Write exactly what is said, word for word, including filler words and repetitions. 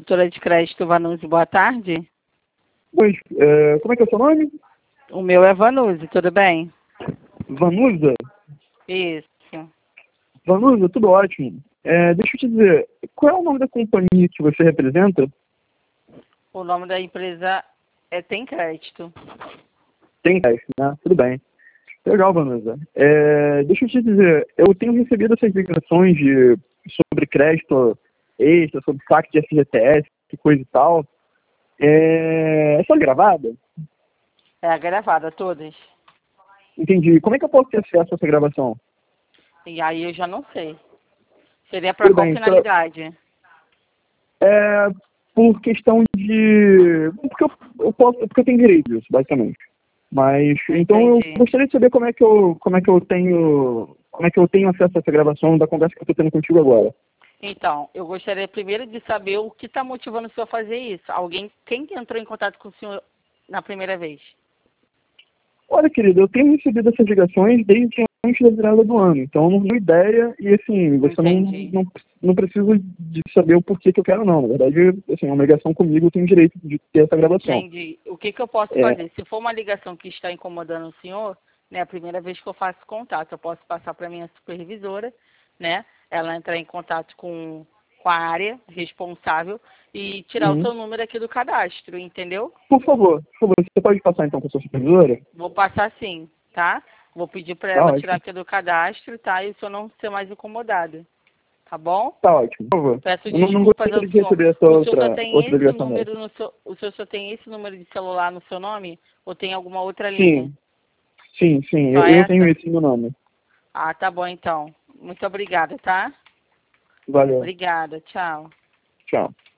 consultora de crédito Vanuzi, boa tarde. Pois, é, como é que é o seu nome? O meu é Vanuzi, tudo bem? Vanusa? Isso. Vanusa, tudo ótimo. É, deixa eu te dizer, qual é o nome da companhia que você representa? O nome da empresa é Tem Crédito. Tem crédito, né? Tudo bem. Legal, Vanusa. É, deixa eu te dizer, eu tenho recebido essas ligações de, sobre crédito extra, sobre saque de F G T S, coisa e tal. É, é só gravada? É a gravada, todas. Entendi. Como é que eu posso ter acesso a essa gravação? E aí eu já não sei. Seria para Tudo qual bem. Pra, finalidade? é, por questão de... Porque eu, eu posso, porque eu tenho direito disso, basicamente. Mas, então eu Entendi. gostaria de saber como é que eu, como é que eu tenho, como é que eu tenho acesso a essa gravação da conversa que eu estou tendo contigo agora. Então, eu gostaria primeiro de saber o que está motivando o senhor a fazer isso. Alguém, quem que entrou em contato com o senhor na primeira vez? Olha, querido, eu tenho recebido essas ligações desde antes da virada do ano, então eu não tenho ideia e, assim, você não, Entendi. não, não precisa de saber o porquê que eu quero, não. Na verdade, assim, é uma ligação comigo, eu tenho direito de ter essa gravação. Entendi. O que, que eu posso É, fazer? Se for uma ligação que está incomodando o senhor, né, a primeira vez que eu faço contato, eu posso passar para minha supervisora, né, ela entrar em contato com, com a área responsável e tirar o uhum. seu número aqui do cadastro, entendeu? Por favor, por favor, você pode passar então com a sua supervisora? Vou passar sim, tá? Vou pedir para Tá ela tirar ótimo, aqui do cadastro, tá? E o senhor não ser mais incomodado, tá bom? tá ótimo, por favor. Peço Eu não, não desculpas ao gostaria de senhor. receber essa O senhor só outra, tem outra esse ligação dela. número no seu, o senhor só tem esse número de celular no seu nome ou tem alguma outra linha? Sim, sim, sim, Só eu, eu tenho essa? esse no nome. Ah, tá bom então. Muito obrigada, tá? Valeu, Obrigada, tchau. tchau.